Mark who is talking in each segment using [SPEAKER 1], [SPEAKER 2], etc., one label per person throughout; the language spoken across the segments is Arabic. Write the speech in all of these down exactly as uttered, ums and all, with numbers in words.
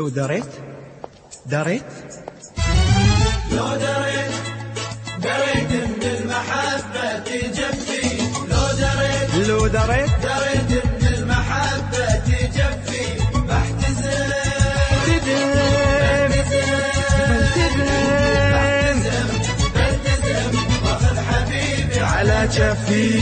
[SPEAKER 1] لو دريت دريت
[SPEAKER 2] لو دريت دريت ان المحبة تجفي لو دريت
[SPEAKER 1] لو دريت
[SPEAKER 2] دريت ان المحبة تجفي بحتزم
[SPEAKER 1] بلتزم
[SPEAKER 2] بلتزم واخذ حبيبي
[SPEAKER 1] على جفي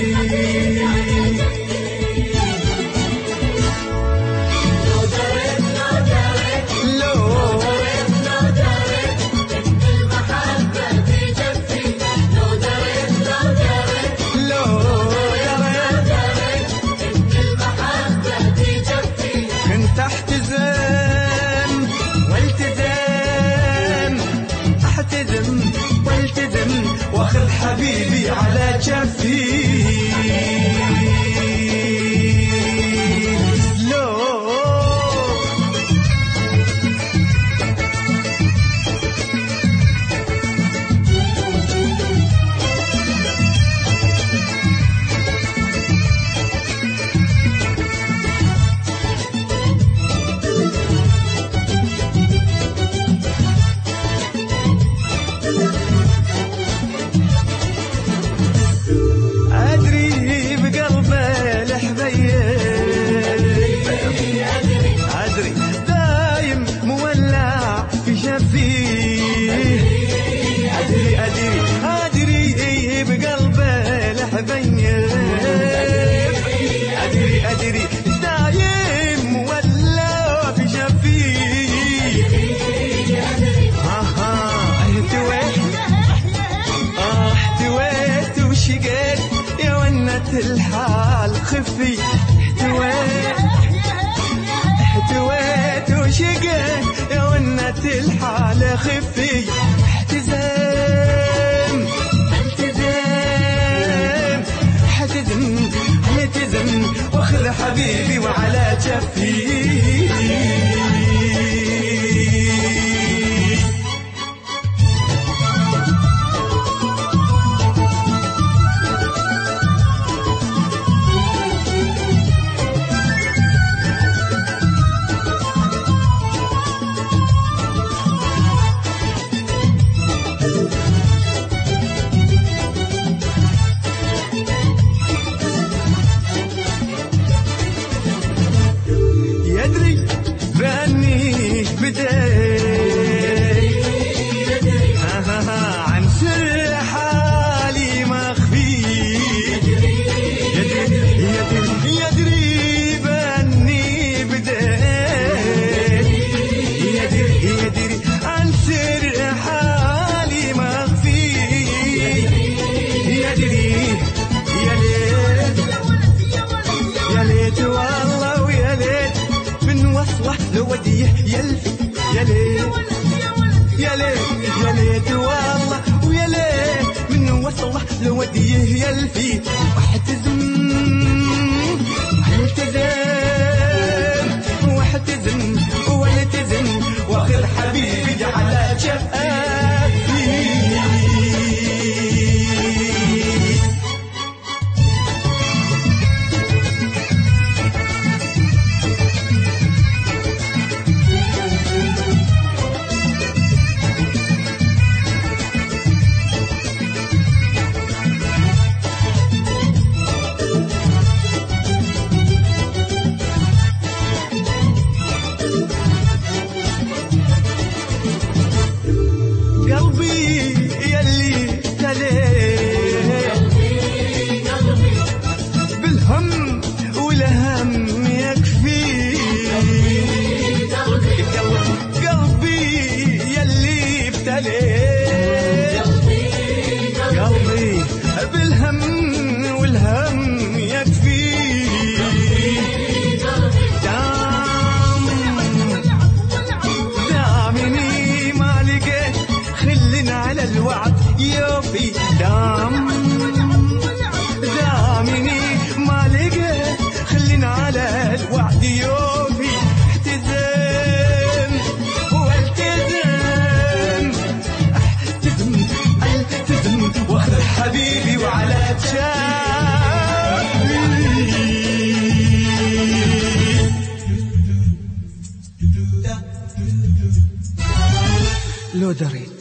[SPEAKER 1] واخذ حبيبي على جفي لو الحال خفي احتويت احتويت وشقيت يا ونت الحال خفي احتزم التزم احتزم التزم واخذ حبيبي وعلى جفي عن سر حالي مخفي يدري يدري بأني بديت يدري يدري عن سر حالي مخفي يدري يا ليت يا ليت والله ويا ليت من وصله لوديه يلفي يا ليت يا ليت يا ليت والله ويا ليت من وصله لوديه يلفي واحتزم التزم واحتزم والتزم واخذ حبيبي على جفي قلبي بالهم والهم يكفي دام دامني ما لقيت خلنا على الوعد يوفي دام دامني ما لقيت خلنا على الوعد يوفي احتزم والتزم التزم واخذ حبيبي وعلى جفي لو دريت